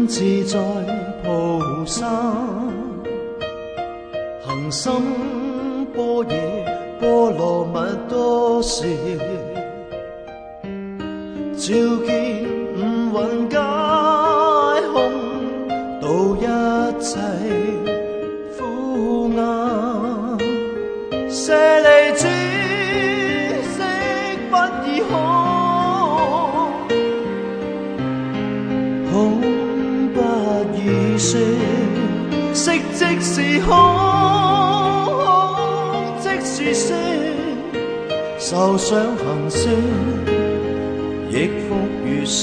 自在菩萨，行深般若波罗蜜多时，照见五蕴皆空，度一切苦厄。舍利子，色不异空，空不异色，色即是空，空即是色，受想行识，亦复如是。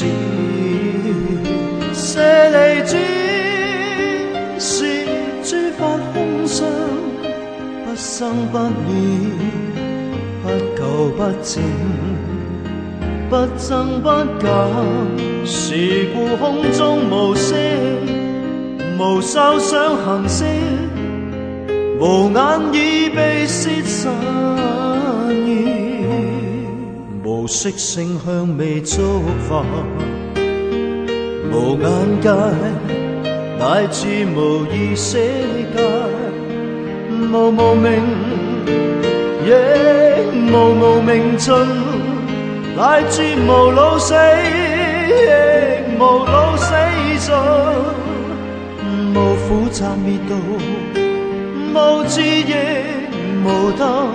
舍利子，是诸法空相，不生不灭，不垢不净，不增不减。是故空中无色，无受想行识，无眼耳鼻舌身意，无色声香味触法，无眼界，乃至无意识界，无无明，亦无明尽，乃至无老死，亦无老死尽，无苦集灭道，无智亦无得，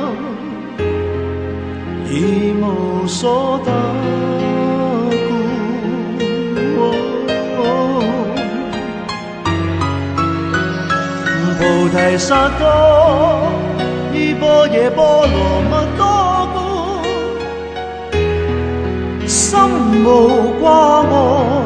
而无所得故。菩提萨埵依般若波罗蜜多故，心无挂碍，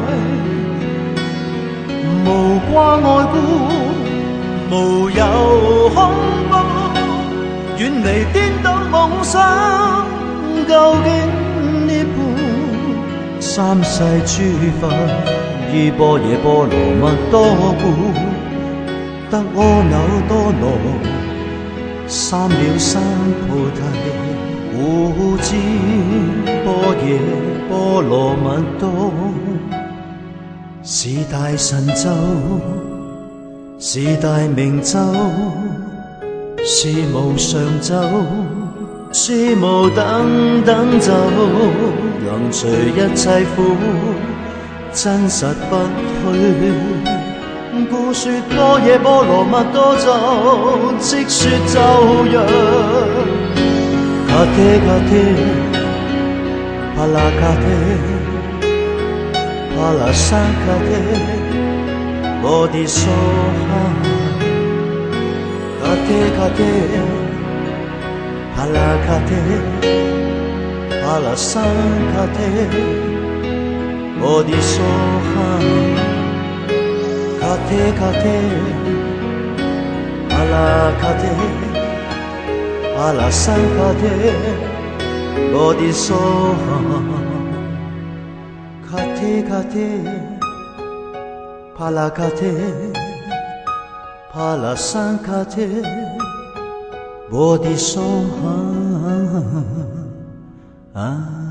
无挂碍故，无有恐怖，远离颠倒梦想，究竟涅槃。三世诸佛依般若波罗蜜多故，得阿耨多罗三藐三菩提。故知般若波罗蜜多是大神咒，是大明咒，是无上咒，是无等等咒，能除一切苦，真实不虚。故说般若波罗蜜多咒，即说咒曰：卡贴卡贴，帕拉卡贴，帕拉沙卡贴，摩地娑哈。卡贴卡贴，帕拉卡贴，帕拉沙卡贴，摩地娑哈。卡贴卡贴，帕拉卡贴，帕拉沙卡贴，摩地娑哈。卡贴卡贴，帕拉卡贴，帕拉沙卡贴，摩地娑哈。